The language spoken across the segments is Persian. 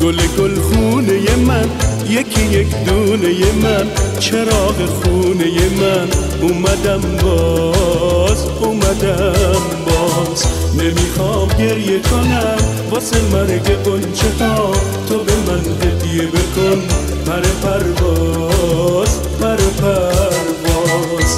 گل گل خونه من، یکی یک دونه من، چراغ خونه من. اومدم باز، اومدم باز. نمیخوام گریه کنم واسه مرگ غنچه ها، تو به من هدیه بکن پر پرواز، پر پرواز.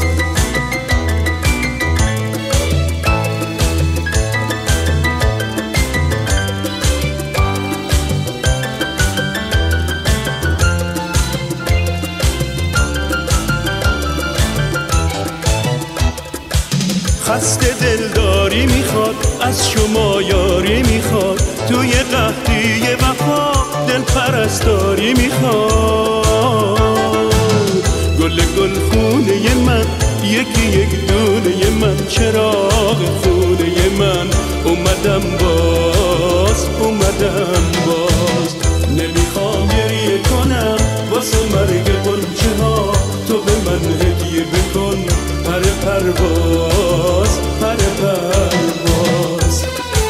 خسته دلداری میخواد، از شما یاری میخواد، توی قحطی وفا دل پرستاری میخواد. گل گل خونه من، یکی یک دونه من، چراغ خونه من. اومدم باز، اومدم باز. نمیخوام گریه کنم واسه مرگ غنچه ها، تو به من هدیه بکن پر پرواز، پر پرواز.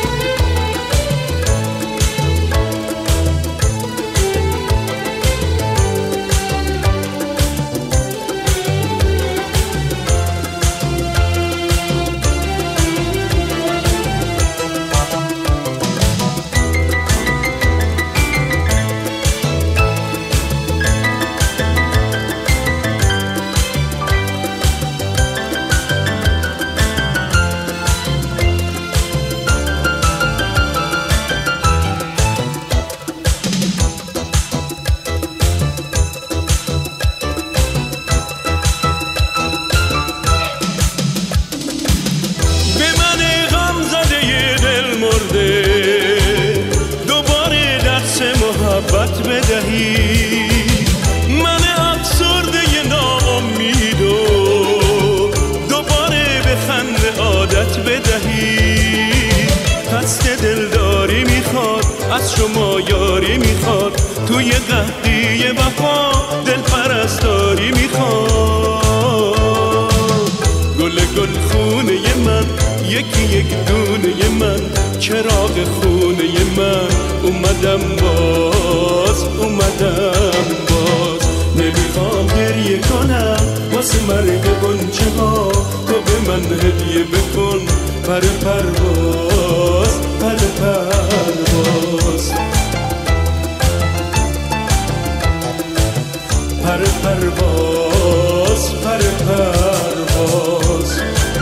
محبت بدهی من افسرده ناامید و دوباره به خنده عادت بدهی. خسته دلداری میخواد، از شما یاری میخواد، توی قحطی وفا دل پرستاری میخواد. گل گل خونه من، یکی یک دونه من، چراغ خونه من. اومدم باز، اومدم باز. نمیخوام گریه کنم واسه مرگ غنچه ها، تو به من هدیه بکن پر پرواز، پر پرواز. پر پرواز، پر پرواز.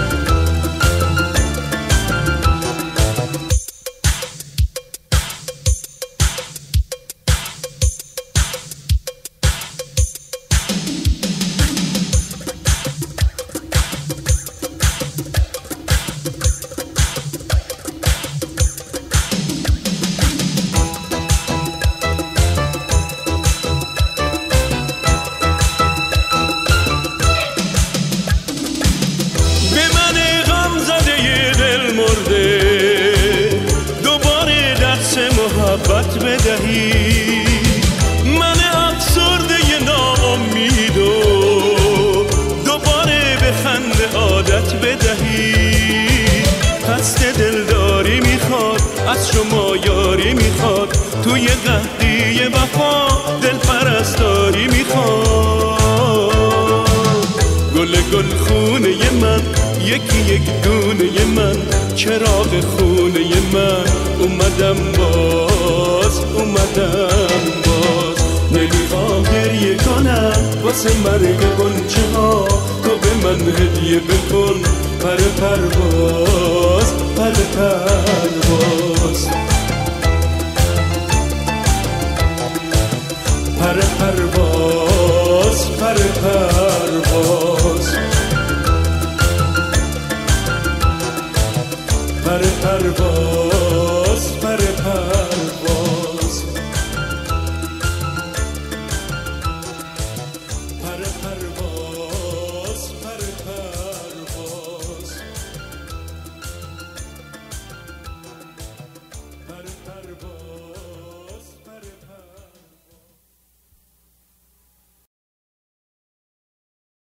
محبت بدهی من افسرده ناامید و دوباره به خنده عادت بدهی. خسته دلداری میخواد، از شما یاری میخواد، توی قحطی وفا دل پرستاری میخواد. گل گل خونه من، یکی یک دونه من، چراغ خونه من. اومدم باز، اومدم باز. نمیخوام گریه کنم واسه مرگ غنچه ها، تو به من هدیه بکن پر پرواز، پر پرواز. پر پرواز، پر پرواز. پر پرواز.